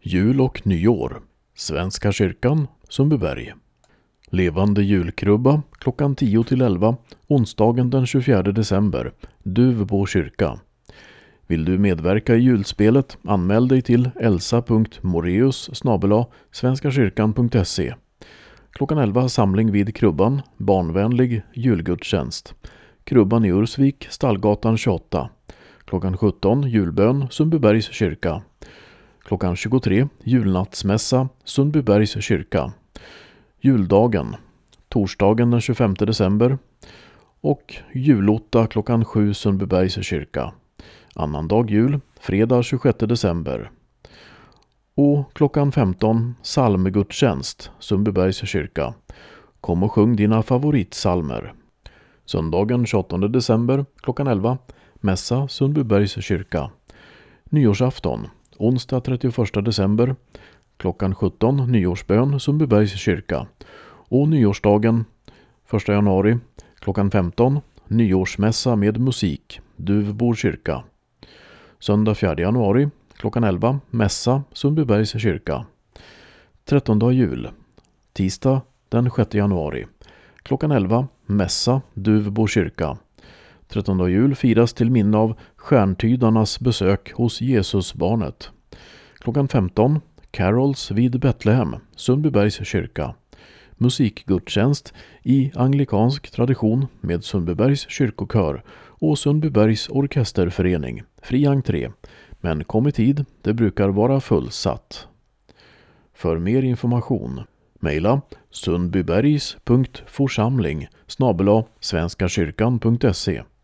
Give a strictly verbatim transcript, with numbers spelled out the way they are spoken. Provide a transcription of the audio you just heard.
Jul och nyår. Svenska kyrkan, Sundbyberg. Levande julkrubba klockan tio till elva, onsdagen den tjugofjärde december, Duvbo kyrka. Vill du medverka i julspelet, anmäl dig till elsa punkt moreus snabel-a svenskakyrkan punkt se. Klockan elva samling vid krubban, barnvänlig julgudstjänst. Krubban i Ursvik, Stallgatan tjugoåtta. Klockan sjutton julbön, Sundbybergs kyrka. Klockan tjugotre julnattsmässa, Sundbybergs kyrka. Juldagen, torsdagen den tjugofemte december. Och julotta klockan sju, Sundbybergs kyrka. Annandag jul, fredag tjugosjätte december. Och klockan femton psalmgudstjänst, Sundbybergs kyrka. Kom och sjung dina favoritsalmer. Söndagen tjugoåttonde december klockan elva, mässa, Sundbybergs kyrka. Nyårsafton, onsdag trettioförsta december klockan sjutton, nyårsbön, Sundbybergs kyrka. Och nyårsdagen första januari klockan femton, nyårsmässa med musik, Duvbo kyrka. Söndag fjärde januari klockan elva, mässa, Sundbybergs kyrka. trettonde jul, tisdag den sjätte januari klockan elva, mässa, Duvbo kyrka. trettonde jul firas till minne av stjärntydarnas besök hos Jesusbarnet. Klockan femton, carols vid Betlehem, Sundbybergs kyrka. Musikgudstjänst i anglikansk tradition med Sundbybergs kyrkokör och Sundbybergs orkesterförening. Fri entré, men kom i tid, det brukar vara fullsatt. För mer information, mejla sundbybergs punkt församling snabel-a svenskakyrkan punkt se.